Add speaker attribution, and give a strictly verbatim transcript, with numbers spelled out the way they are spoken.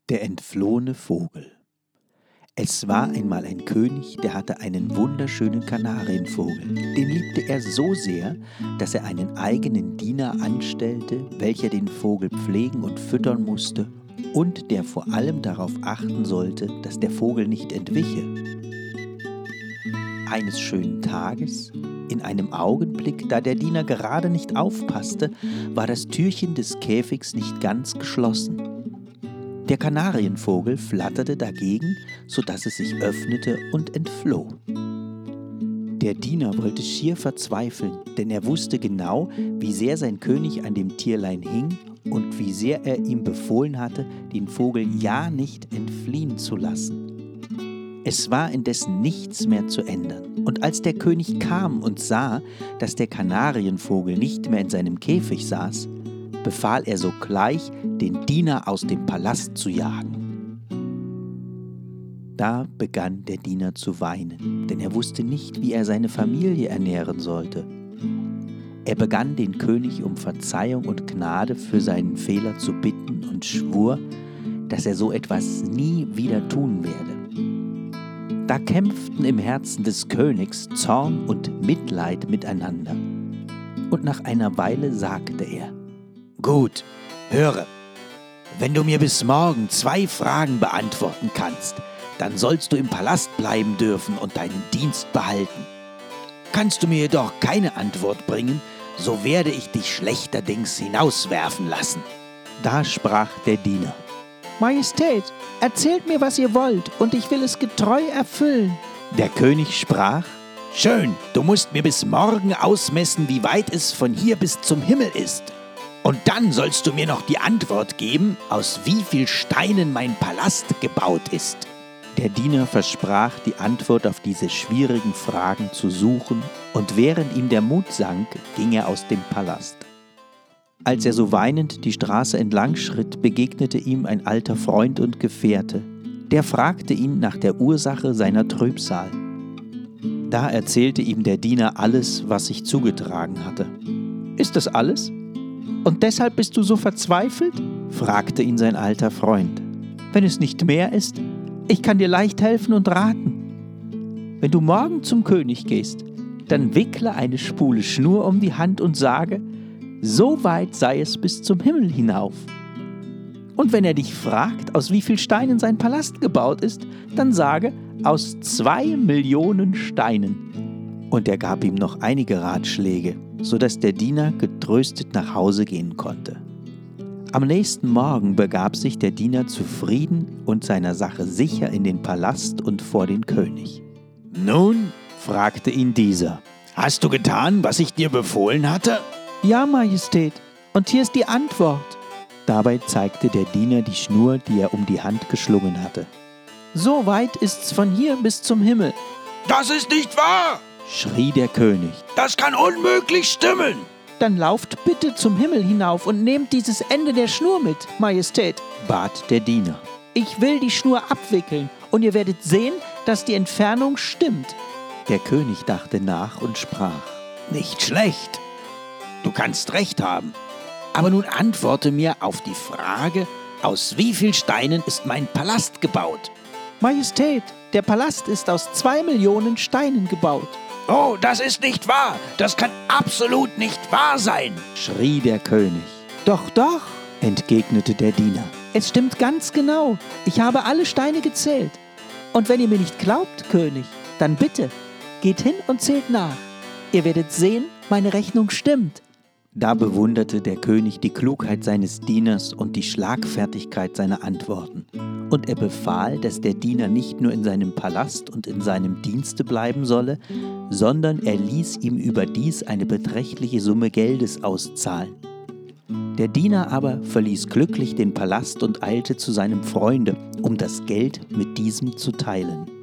Speaker 1: Der entflohene Vogel. Es war einmal ein König, der hatte einen wunderschönen Kanarienvogel. Den liebte er so sehr, dass er einen eigenen Diener anstellte, welcher den Vogel pflegen und füttern musste und der vor allem darauf achten sollte, dass der Vogel nicht entwiche. Eines schönen Tages, in einem Augenblick, da der Diener gerade nicht aufpasste, war das Türchen des Käfigs nicht ganz geschlossen. Der Kanarienvogel flatterte dagegen, sodass es sich öffnete und entfloh. Der Diener wollte schier verzweifeln, denn er wusste genau, wie sehr sein König an dem Tierlein hing und wie sehr er ihm befohlen hatte, den Vogel ja nicht entfliehen zu lassen. Es war indessen nichts mehr zu ändern, und als der König kam und sah, dass der Kanarienvogel nicht mehr in seinem Käfig saß, befahl er sogleich, den Diener aus dem Palast zu jagen. Da begann der Diener zu weinen, denn er wusste nicht, wie er seine Familie ernähren sollte. Er begann den König um Verzeihung und Gnade für seinen Fehler zu bitten und schwur, dass er so etwas nie wieder tun werde. Da kämpften im Herzen des Königs Zorn und Mitleid miteinander. Und nach einer Weile sagte er: »Gut, höre, wenn du mir bis morgen zwei Fragen beantworten kannst, dann sollst du im Palast bleiben dürfen und deinen Dienst behalten. Kannst du mir jedoch keine Antwort bringen, so werde ich dich schlechterdings hinauswerfen lassen.« Da sprach der Diener:
Speaker 2: »Majestät, erzählt mir, was ihr wollt, und ich will es getreu erfüllen.«
Speaker 1: Der König sprach: »Schön, du musst mir bis morgen ausmessen, wie weit es von hier bis zum Himmel ist. Und dann sollst du mir noch die Antwort geben, aus wie viel Steinen mein Palast gebaut ist.« Der Diener versprach, die Antwort auf diese schwierigen Fragen zu suchen, und während ihm der Mut sank, ging er aus dem Palast. Als er so weinend die Straße entlang schritt, begegnete ihm ein alter Freund und Gefährte. Der fragte ihn nach der Ursache seiner Trübsal. Da erzählte ihm der Diener alles, was sich zugetragen hatte.
Speaker 2: »Ist das alles? Und deshalb bist du so verzweifelt?«
Speaker 1: fragte ihn sein alter Freund.
Speaker 2: »Wenn es nicht mehr ist, ich kann dir leicht helfen und raten. Wenn du morgen zum König gehst, dann wickle eine Spule Schnur um die Hand und sage: So weit sei es bis zum Himmel hinauf. Und wenn er dich fragt, aus wie viel Steinen sein Palast gebaut ist, dann sage: Aus zwei Millionen Steinen.«
Speaker 1: Und er gab ihm noch einige Ratschläge, sodass der Diener getröstet nach Hause gehen konnte. Am nächsten Morgen begab sich der Diener zufrieden und seiner Sache sicher in den Palast und vor den König. »Nun«, fragte ihn dieser, »hast du getan, was ich dir befohlen hatte?«
Speaker 2: »Ja, Majestät, und hier ist die Antwort.«
Speaker 1: Dabei zeigte der Diener die Schnur, die er um die Hand geschlungen hatte.
Speaker 2: »So weit ist's von hier bis zum Himmel.«
Speaker 3: »Das ist nicht wahr«,
Speaker 1: schrie der König.
Speaker 3: »Das kann unmöglich stimmen.«
Speaker 2: »Dann lauft bitte zum Himmel hinauf und nehmt dieses Ende der Schnur mit, Majestät«,
Speaker 1: bat der Diener.
Speaker 2: »Ich will die Schnur abwickeln, und ihr werdet sehen, dass die Entfernung stimmt.«
Speaker 1: Der König dachte nach und sprach:
Speaker 3: »Nicht schlecht. Du kannst recht haben. Aber nun antworte mir auf die Frage, aus wie viel Steinen ist mein Palast gebaut?«
Speaker 2: »Majestät, der Palast ist aus zwei Millionen Steinen gebaut.«
Speaker 3: »Oh, das ist nicht wahr. Das kann absolut nicht wahr sein«,
Speaker 1: schrie der König.
Speaker 2: »Doch, doch«,
Speaker 1: entgegnete der Diener.
Speaker 2: »Es stimmt ganz genau. Ich habe alle Steine gezählt. Und wenn ihr mir nicht glaubt, König, dann bitte, geht hin und zählt nach. Ihr werdet sehen, meine Rechnung stimmt.«
Speaker 1: Da bewunderte der König die Klugheit seines Dieners und die Schlagfertigkeit seiner Antworten. Und er befahl, dass der Diener nicht nur in seinem Palast und in seinem Dienste bleiben solle, sondern er ließ ihm überdies eine beträchtliche Summe Geldes auszahlen. Der Diener aber verließ glücklich den Palast und eilte zu seinem Freunde, um das Geld mit diesem zu teilen.